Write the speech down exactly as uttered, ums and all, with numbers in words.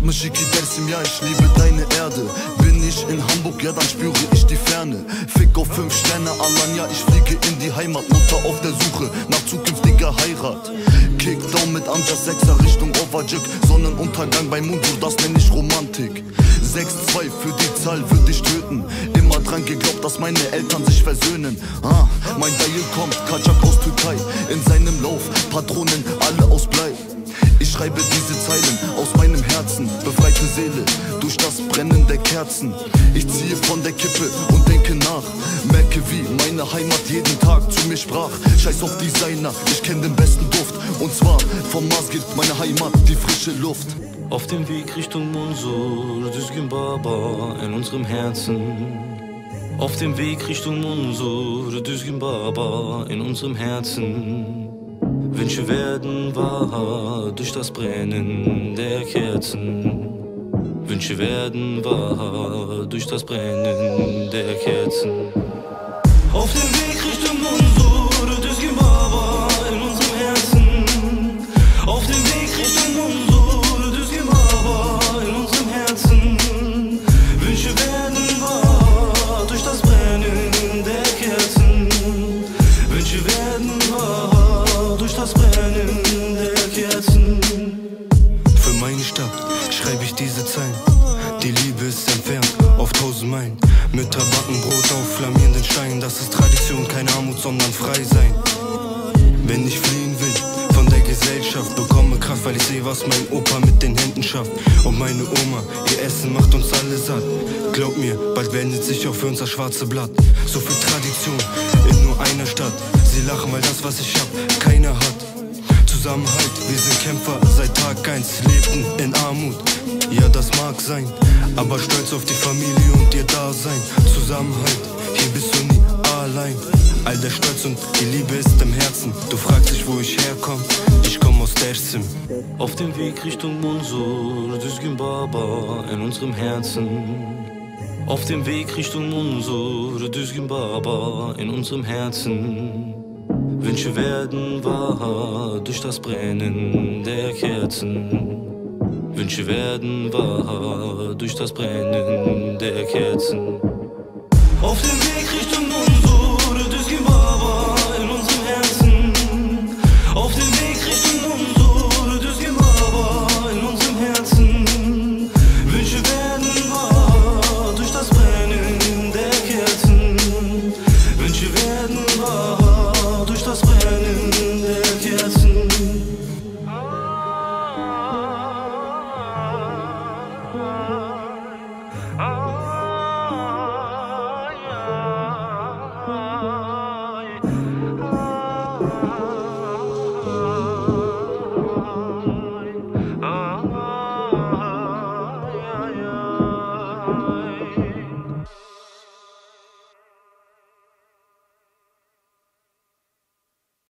Mashiki Dersim, ja ich liebe deine Erde. Bin ich in Hamburg, ja dann spüre ich die Ferne. Fick auf fünf Sterne, Alan, ja ich fliege in die Heimat. Mutter auf der Suche nach zukünftiger Heirat. Kickdown mit Amjas Sechser Richtung Ovajik. Sonnenuntergang bei Mundur, das nenn ich Romantik. sechs zwei für die Zahl würde ich töten. Immer dran geglaubt, dass meine Eltern sich versöhnen. Ah, mein Dial kommt, Kaçak aus Türkei. In seinem Lauf, Patronen alle aus Blei. Ich schreibe diese Zeilen aus meinem Herzen. Befreite Seele durch das Brennen der Kerzen. Ich ziehe von der Kippe und denke nach. Merke, wie meine Heimat jeden Tag zu mir sprach. Scheiß auf Designer, ich kenn den besten Duft. Und zwar vom Mars gibt meine Heimat die frische Luft. Auf dem Weg Richtung Munsur, Düzgün Baba in unserem Herzen. Auf dem Weg Richtung Munsur, Düzgün Baba in unserem Herzen. Wünsche werden wahr durch das Brennen der Kerzen. Wünsche werden wahr durch das Brennen der Kerzen. Auf dem Weg Richtung Munsur, Düzgün Baba in unserem Herzen. Auf dem Weg Richtung Munsur, Düzgün Baba in unserem Herzen. Wünsche werden wahr durch das Brennen der Kerzen. Wünsche werden wahr durch das Brennen der Kerzen. Für meine Stadt schreibe ich diese Zeilen. Die Liebe ist entfernt auf tausend Meilen. Mütter backen Brot auf flammierenden Steinen. Das ist Tradition, keine Armut, sondern frei sein. Wenn ich fliehen will von der Gesellschaft, bekomme Kraft, weil ich sehe, was mein Opa mit den Händen schafft. Und meine Oma, ihr Essen macht uns alle satt. Glaub mir, bald wendet sich auch für uns das schwarze Blatt. So viel Tradition in nur einer Stadt. Sie lachen, weil das, was ich hab, keiner hat. Zusammenhalt, wir sind Kämpfer seit Tag eins, lebten in Armut. Ja, das mag sein, aber stolz auf die Familie und ihr Dasein. Zusammenhalt, hier bist du nie allein. All der Stolz und die Liebe ist im Herzen. Du fragst dich, wo ich herkomm, ich komm aus Dersim. Auf dem Weg Richtung Munsur, Düzgün Baba in unserem Herzen. Auf dem Weg Richtung Munsur, Düzgün Baba in unserem Herzen. Wünsche werden wahr durch das Brennen der Kerzen. Wünsche werden wahr durch das Brennen der Kerzen. Auf dem Weg